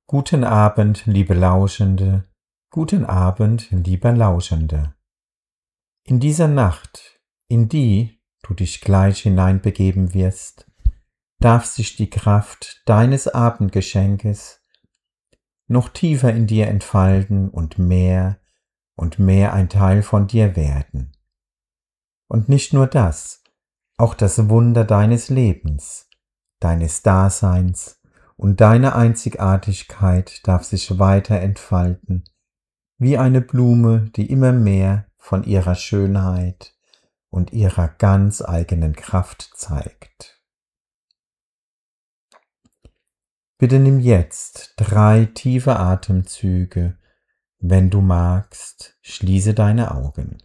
Guten Abend, liebe Lauschende, guten Abend, lieber Lauschende. In dieser Nacht, in die du dich gleich hineinbegeben wirst, darf sich die Kraft deines Abendgeschenkes noch tiefer in dir entfalten und mehr ein Teil von dir werden. Und nicht nur das, auch das Wunder deines Lebens, deines Daseins und deine Einzigartigkeit darf sich weiter entfalten, wie eine Blume, die immer mehr von ihrer Schönheit und ihrer ganz eigenen Kraft zeigt. Bitte nimm jetzt 3 tiefe Atemzüge. Wenn du magst, schließe deine Augen.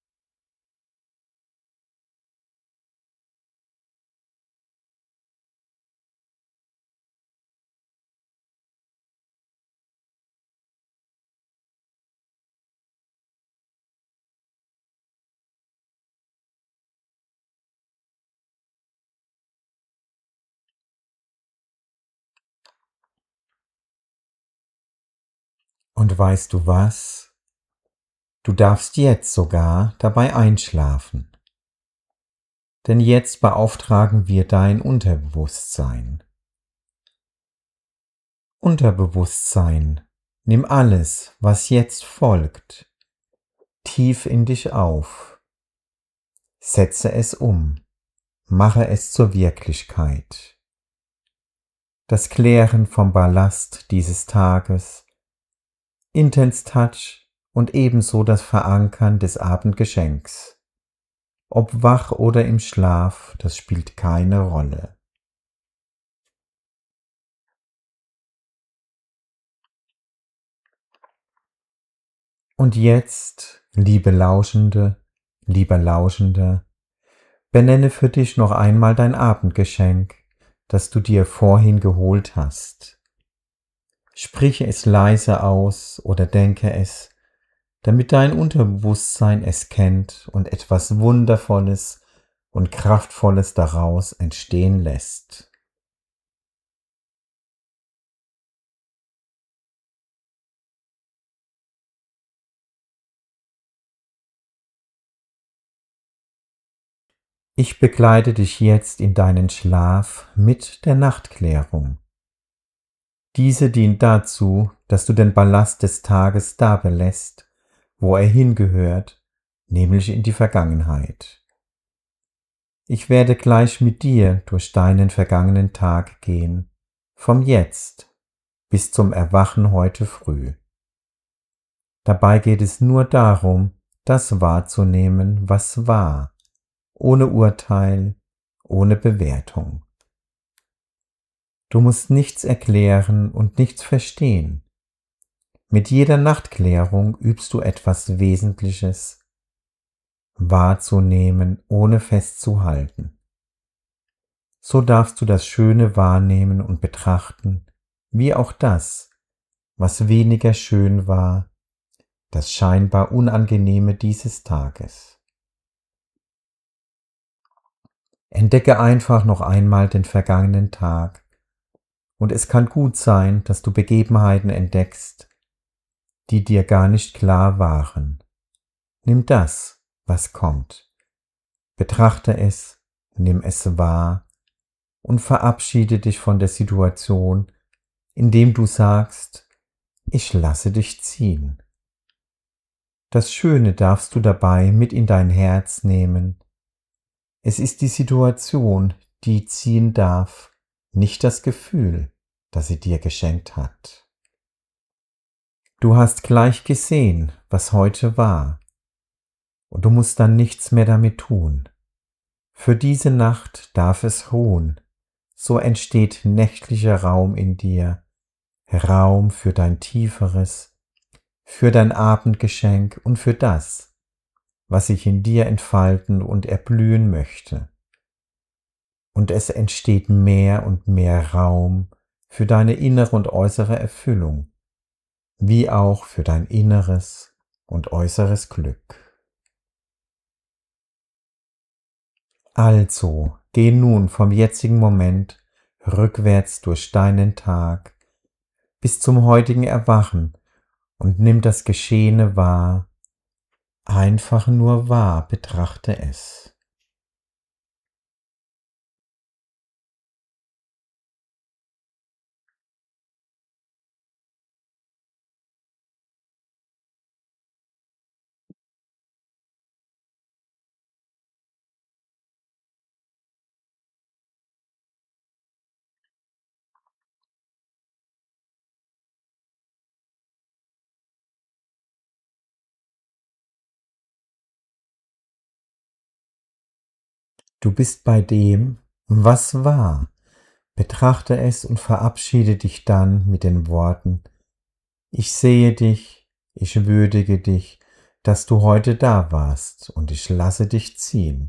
Und weißt du was? Du darfst jetzt sogar dabei einschlafen. Denn jetzt beauftragen wir dein Unterbewusstsein. Unterbewusstsein, nimm alles, was jetzt folgt, tief in dich auf. Setze es um, mache es zur Wirklichkeit. Das Klären vom Ballast dieses Tages, Intense Touch und ebenso das Verankern des Abendgeschenks. Ob wach oder im Schlaf, das spielt keine Rolle. Und jetzt, liebe Lauschende, lieber Lauschender, benenne für dich noch einmal dein Abendgeschenk, das du dir vorhin geholt hast. Spreche es leise aus oder denke es, damit dein Unterbewusstsein es kennt und etwas Wundervolles und Kraftvolles daraus entstehen lässt. Ich begleite dich jetzt in deinen Schlaf mit der Nachtklärung. Diese dient dazu, dass du den Ballast des Tages da belässt, wo er hingehört, nämlich in die Vergangenheit. Ich werde gleich mit dir durch deinen vergangenen Tag gehen, vom Jetzt bis zum Erwachen heute früh. Dabei geht es nur darum, das wahrzunehmen, was war, ohne Urteil, ohne Bewertung. Du musst nichts erklären und nichts verstehen. Mit jeder Nachtklärung übst du etwas Wesentliches, wahrzunehmen, ohne festzuhalten. So darfst du das Schöne wahrnehmen und betrachten, wie auch das, was weniger schön war, das scheinbar Unangenehme dieses Tages. Entdecke einfach noch einmal den vergangenen Tag, und es kann gut sein, dass du Begebenheiten entdeckst, die dir gar nicht klar waren. Nimm das, was kommt, betrachte es, nimm es wahr und verabschiede dich von der Situation, indem du sagst, ich lasse dich ziehen. Das Schöne darfst du dabei mit in dein Herz nehmen. Es ist die Situation, die ziehen darf, nicht das Gefühl, das sie dir geschenkt hat. Du hast gleich gesehen, was heute war, und du musst dann nichts mehr damit tun. Für diese Nacht darf es ruhen, so entsteht nächtlicher Raum in dir, Raum für dein Tieferes, für dein Abendgeschenk und für das, was sich in dir entfalten und erblühen möchte. Und es entsteht mehr und mehr Raum für deine innere und äußere Erfüllung, wie auch für dein inneres und äußeres Glück. Also, geh nun vom jetzigen Moment rückwärts durch deinen Tag, bis zum heutigen Erwachen und nimm das Geschehene wahr, einfach nur wahr, betrachte es. Du bist bei dem, was war. Betrachte es und verabschiede dich dann mit den Worten: Ich sehe dich, ich würdige dich, dass du heute da warst, und ich lasse dich ziehen.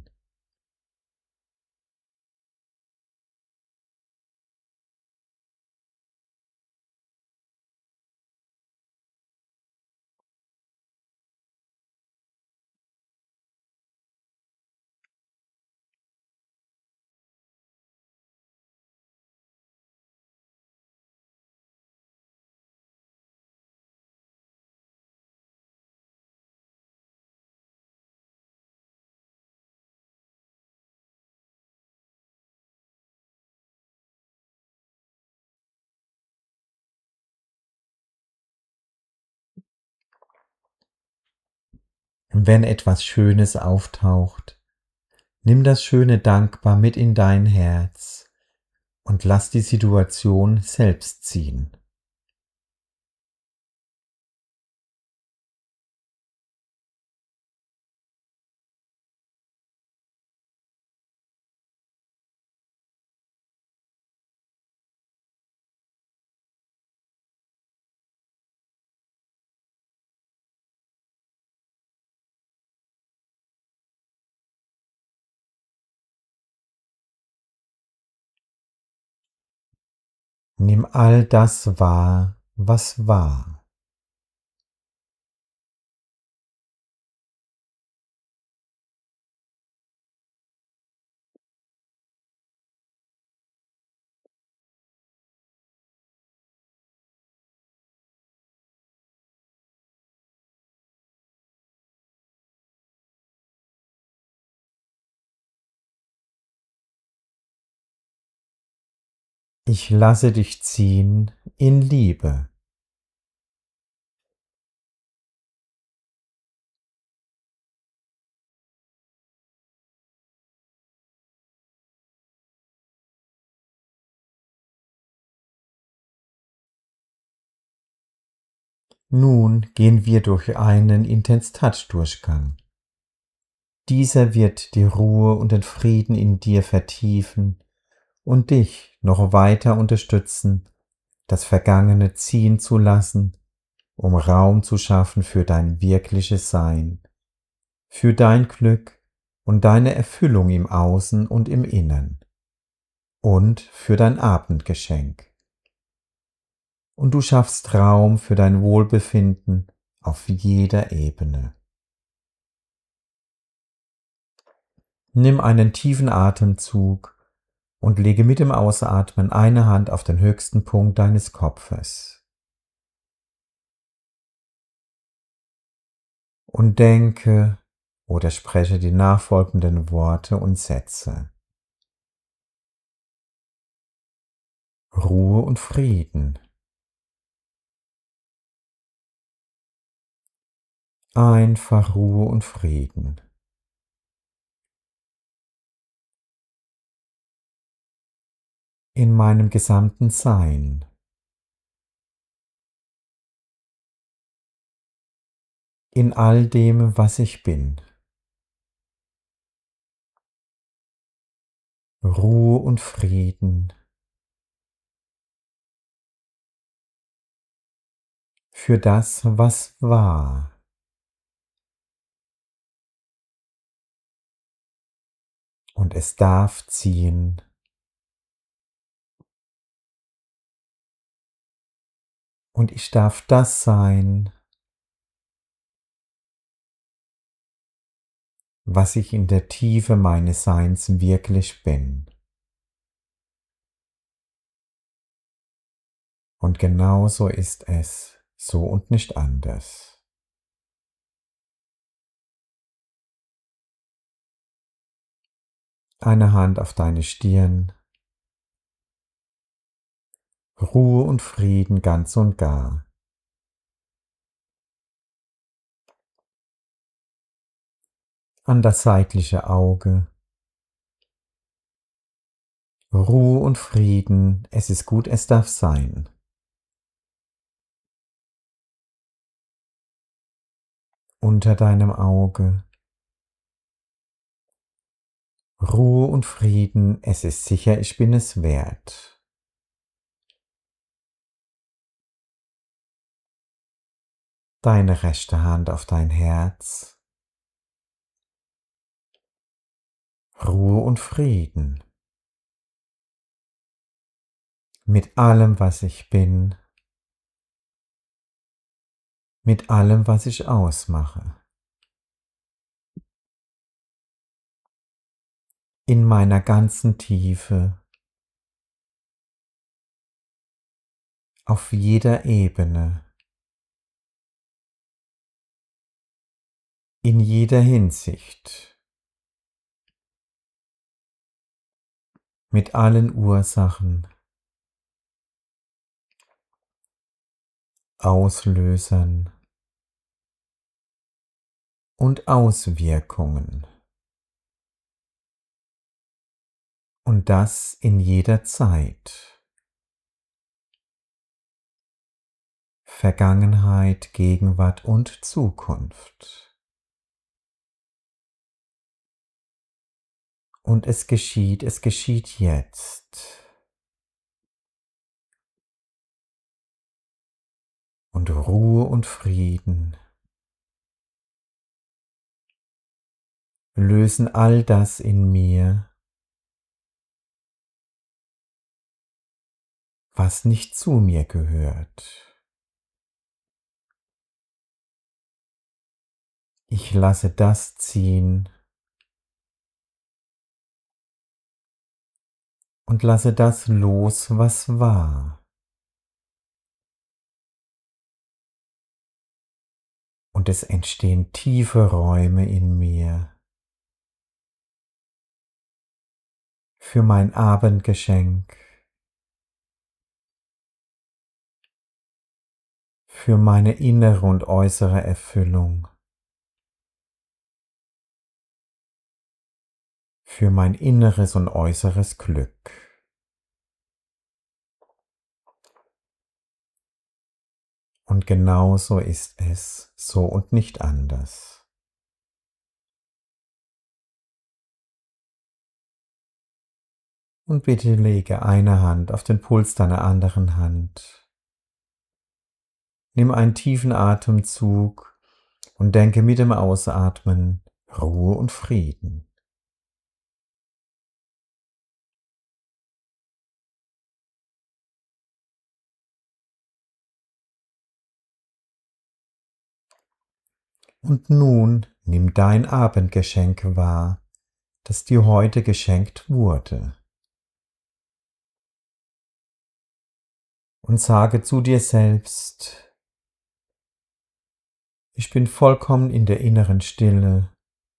Wenn etwas Schönes auftaucht, nimm das Schöne dankbar mit in dein Herz und lass die Situation selbst ziehen. Nimm all das wahr, was war. Ich lasse dich ziehen in Liebe. Nun gehen wir durch einen Intens-Touch-Durchgang. Dieser wird die Ruhe und den Frieden in dir vertiefen und dich noch weiter unterstützen, das Vergangene ziehen zu lassen, um Raum zu schaffen für dein wirkliches Sein, für dein Glück und deine Erfüllung im Außen und im Innern und für dein Abendgeschenk. Und du schaffst Raum für dein Wohlbefinden auf jeder Ebene. Nimm einen tiefen Atemzug und lege mit dem Ausatmen eine Hand auf den höchsten Punkt deines Kopfes. Und denke oder spreche die nachfolgenden Worte und Sätze. Ruhe und Frieden. Einfach Ruhe und Frieden. In meinem gesamten Sein. In all dem, was ich bin. Ruhe und Frieden. Für das, was war. Und es darf ziehen. Und ich darf das sein, was ich in der Tiefe meines Seins wirklich bin. Und genau so ist es, so und nicht anders. Eine Hand auf deine Stirn, Ruhe und Frieden ganz und gar. An das seitliche Auge, Ruhe und Frieden, es ist gut, es darf sein. Unter deinem Auge, Ruhe und Frieden, es ist sicher, ich bin es wert. Deine rechte Hand auf dein Herz, Ruhe und Frieden. Mit allem, was ich bin, mit allem, was ich ausmache. In meiner ganzen Tiefe, auf jeder Ebene, in jeder Hinsicht, mit allen Ursachen, Auslösern und Auswirkungen. Und das in jeder Zeit. Vergangenheit, Gegenwart und Zukunft. Und es geschieht jetzt. Und Ruhe und Frieden lösen all das in mir, was nicht zu mir gehört. Ich lasse das ziehen und lasse das los, was war. Und es entstehen tiefe Räume in mir für mein Abendgeschenk, für meine innere und äußere Erfüllung, für mein inneres und äußeres Glück. Und genau so ist es, so und nicht anders. Und bitte lege eine Hand auf den Puls deiner anderen Hand. Nimm einen tiefen Atemzug und denke mit dem Ausatmen Ruhe und Frieden. Und nun nimm dein Abendgeschenk wahr, das dir heute geschenkt wurde. Und sage zu dir selbst, ich bin vollkommen in der inneren Stille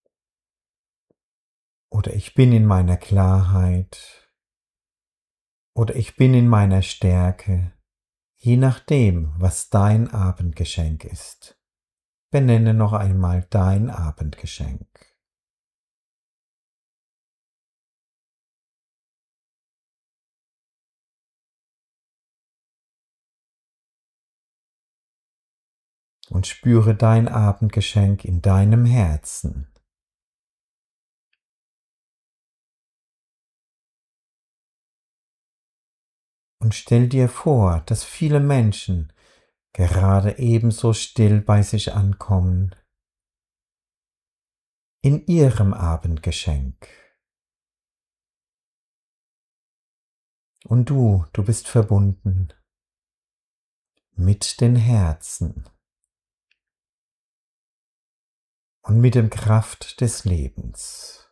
oder ich bin in meiner Klarheit oder ich bin in meiner Stärke, je nachdem, was dein Abendgeschenk ist. Benenne noch einmal dein Abendgeschenk. Und spüre dein Abendgeschenk in deinem Herzen. Und stell dir vor, dass viele Menschen gerade ebenso still bei sich ankommen in ihrem Abendgeschenk. Und du bist verbunden mit den Herzen und mit der Kraft des Lebens.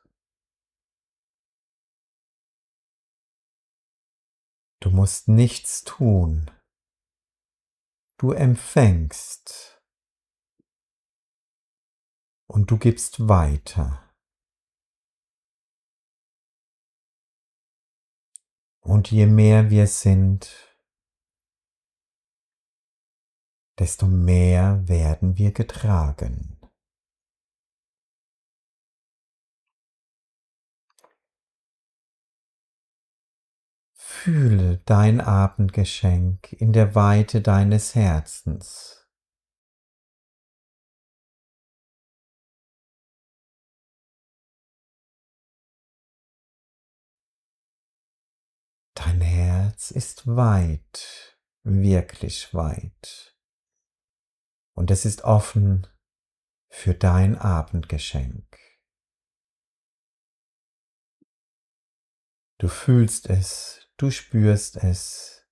Du musst nichts tun, Du empfängst und du gibst weiter. Und je mehr wir sind, desto mehr werden wir getragen. Fühle dein Abendgeschenk in der Weite deines Herzens. Dein Herz ist weit, wirklich weit. Und es ist offen für dein Abendgeschenk. Du fühlst es, du spürst es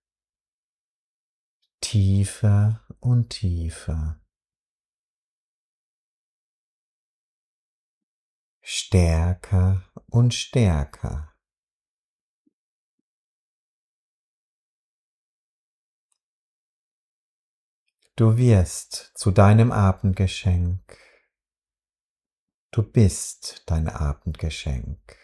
tiefer und tiefer, stärker und stärker. Du wirst zu deinem Abendgeschenk. Du bist dein Abendgeschenk.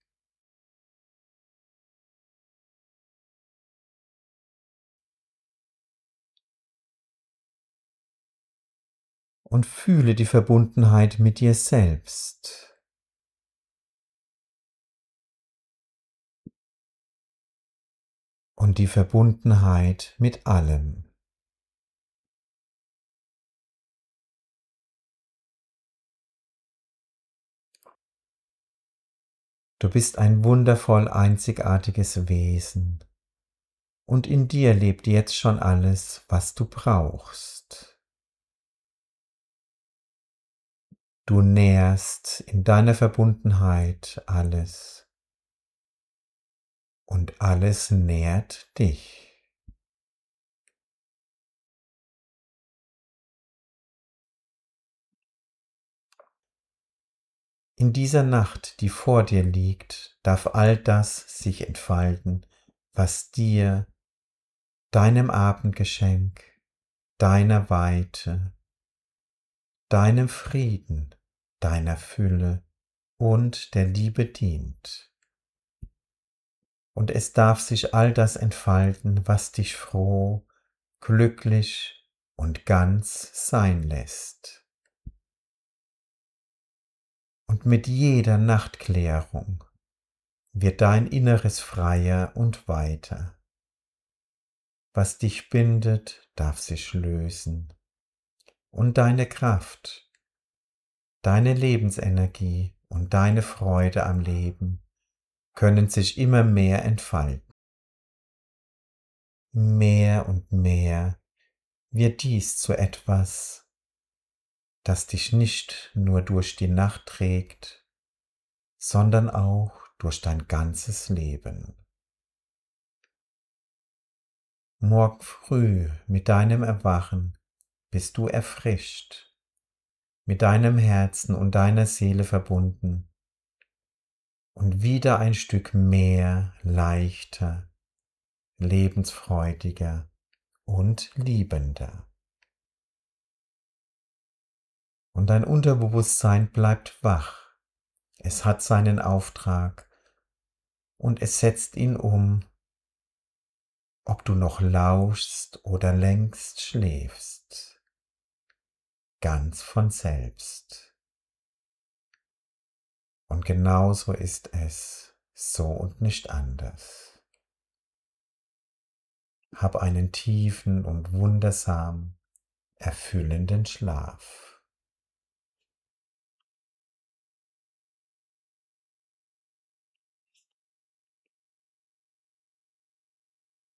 Und fühle die Verbundenheit mit dir selbst. Und die Verbundenheit mit allem. Du bist ein wundervoll einzigartiges Wesen. Und in dir lebt jetzt schon alles, was du brauchst. Du nährst in deiner Verbundenheit alles. Und alles nährt dich. In dieser Nacht, die vor dir liegt, darf all das sich entfalten, was dir, deinem Abendgeschenk, deiner Weite, deinem Frieden, deiner Fülle und der Liebe dient. Und es darf sich all das entfalten, was dich froh, glücklich und ganz sein lässt. Und mit jeder Nachtklärung wird dein Inneres freier und weiter. Was dich bindet, darf sich lösen. Und deine Kraft, deine Lebensenergie und deine Freude am Leben können sich immer mehr entfalten. Mehr und mehr wird dies zu etwas, das dich nicht nur durch die Nacht trägt, sondern auch durch dein ganzes Leben. Morgen früh mit deinem Erwachen bist du erfrischt, mit deinem Herzen und deiner Seele verbunden und wieder ein Stück mehr, leichter, lebensfreudiger und liebender. Und dein Unterbewusstsein bleibt wach. Es hat seinen Auftrag und es setzt ihn um, ob du noch lauschst oder längst schläfst. Ganz von selbst. Und genauso ist es, so und nicht anders. Hab einen tiefen und wundersam erfüllenden Schlaf.